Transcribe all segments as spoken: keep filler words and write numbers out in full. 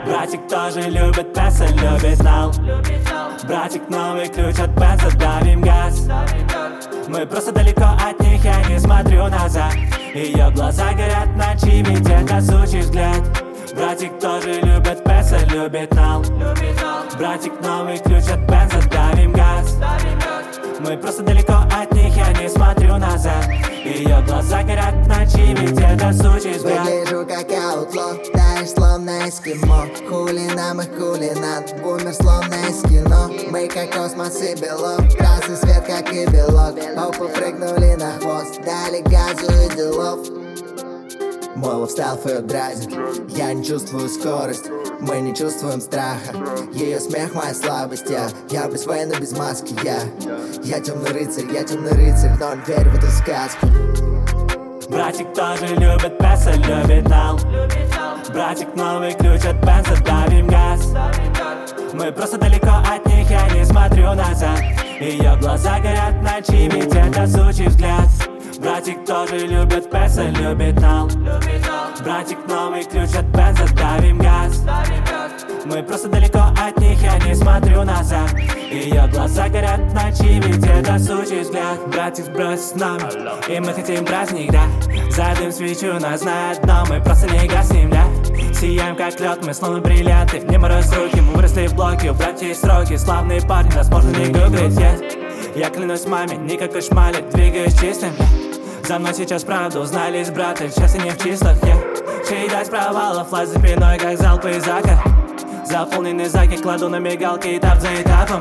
Братик тоже любит песо, любит нал. Братик, новый ключ от бенза, давим газ. Мы просто далеко от них, я не смотрю назад. Ее глаза горят ночи, ведь это сучий взгляд. Братик тоже любит песо, любит нал. Братик, новый ключ от бенза, давим газ. Мы просто далеко от них, я не смотрю назад. Ее глаза горят ночи, ведь это сучий взгляд. Выгляжу как аутло, таешь словно эскимо. Хули нам их кулинат, бумер словно из кино. Мы как космос и белок, красный свет как и белок. Опа, прыгнули на хвост, дали газу и делов. Молов стал фейдразит, я не чувствую скорость. Мы не чувствуем страха, ее смех моя слабость. Я, я без войны, без маски, я Я темный рыцарь, я темный рыцарь, но не верю в эту сказку. Братик тоже любит песо, любит нал. Братик, новый ключ от бенза, давим газ. Мы просто далеко от них, я не смотрю назад. Ее глаза горят ночи, ведь это сучий взгляд. Братик тоже любит песо, любит нал. Братик, новый ключ от бенза, давим газ. Мы просто далеко от них, я не смотрю назад. Ее глаза горят ночи, ведь это сучий взгляд. Братик, сбрось с нами, и мы хотим праздник, да. Задым свечу, нас знает дно, мы просто не гаснем, да. Сияем как лед, мы словно бриллианты. Не морозь руки, мы выросли в блоке. У братьев есть сроки, славные парни, нас можно не гуглить, yeah. Я клянусь маме, никакой шмали, двигаюсь чистым, yeah. За мной сейчас правду узнали с брата, сейчас и не в числах, yeah. Чередать провалов, лазь за спиной, как залпы из ака. Заполненные заки, кладу на мигалки этап за этапом.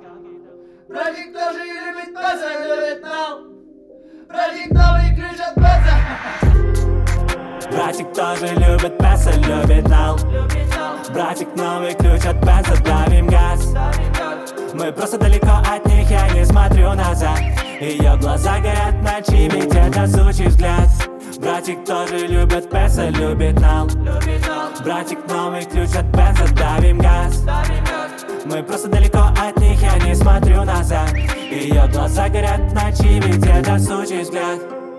Братик тоже любит песо, любит нал. Братик, новый ключ от бенза. Братик тоже любит песо, любит нал. Братик, новый ключ от бенза, давим газ. Мы просто далеко от них, я не смотрю назад. Ее глаза горят ночи, ведь это сучий взгляд. Братик тоже любит песо, любит нал. Братик, новый ключ от бенза, давим газ. Мы просто далеко от них, я не смотрю назад. Ее глаза горят ночи, ведь это сучий взгляд.